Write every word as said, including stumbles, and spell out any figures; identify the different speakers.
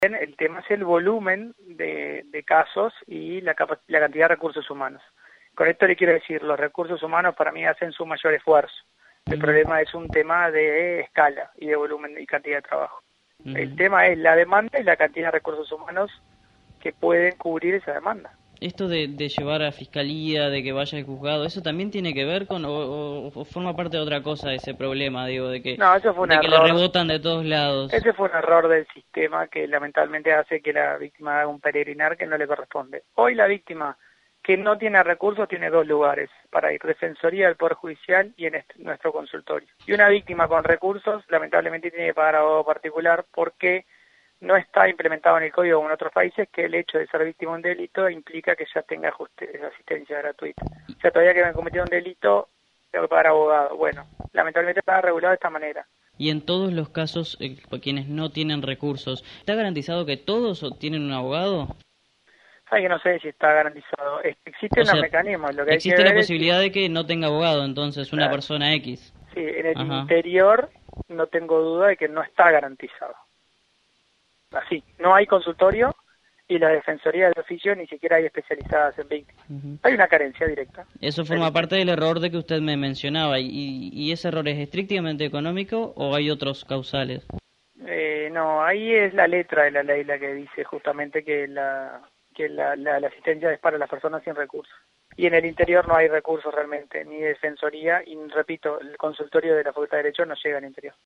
Speaker 1: El tema es el volumen de, de casos y la, la cantidad de recursos humanos. Con esto le quiero decir, los recursos humanos para mí hacen su mayor esfuerzo. El uh-huh. problema es un tema de escala y de volumen y cantidad de trabajo. Uh-huh. El tema es la demanda y la cantidad de recursos humanos que pueden cubrir esa demanda.
Speaker 2: Esto de, de llevar a fiscalía, de que vaya al juzgado, ¿eso también tiene que ver con, o, o, o forma parte de otra cosa ese problema, digo, de que,
Speaker 1: no, eso fue un
Speaker 2: de
Speaker 1: error.
Speaker 2: que le rebotan de todos lados?
Speaker 1: Ese fue un error del sistema que lamentablemente hace que la víctima haga un peregrinar que no le corresponde. Hoy la víctima que no tiene recursos tiene dos lugares para ir: Defensoría del Poder Judicial y en este, nuestro consultorio. Y una víctima con recursos lamentablemente tiene que pagar abogado particular porque no está implementado en el código como en otros países que el hecho de ser víctima de un delito implica que ya tenga asistencia gratuita. O sea, todavía que me cometido un delito, tengo que pagar abogado. Bueno, lamentablemente está regulado de esta manera.
Speaker 2: Y en todos los casos, eh, quienes no tienen recursos, ¿está garantizado que todos tienen un abogado?
Speaker 1: Ay, que no sé si está garantizado. Existen los mecanismos. Lo que
Speaker 2: existe
Speaker 1: hay que
Speaker 2: la
Speaker 1: ver
Speaker 2: posibilidad
Speaker 1: es
Speaker 2: de que no tenga abogado, entonces, una
Speaker 1: claro.
Speaker 2: persona X.
Speaker 1: Sí, en el
Speaker 2: Ajá.
Speaker 1: interior no tengo duda de que no está garantizado. Así, no hay consultorio y la defensoría del oficio ni siquiera hay especializadas en víctimas. Uh-huh. Hay una carencia directa.
Speaker 2: Eso forma del... parte del error de que usted me mencionaba. ¿Y, y ese error es estrictamente económico o hay otros causales?
Speaker 1: Eh, no, ahí es la letra de la ley la que dice justamente que la que la, la, la asistencia es para las personas sin recursos. Y en el interior no hay recursos realmente, ni defensoría, y repito, el consultorio de la Facultad de Derecho no llega al interior.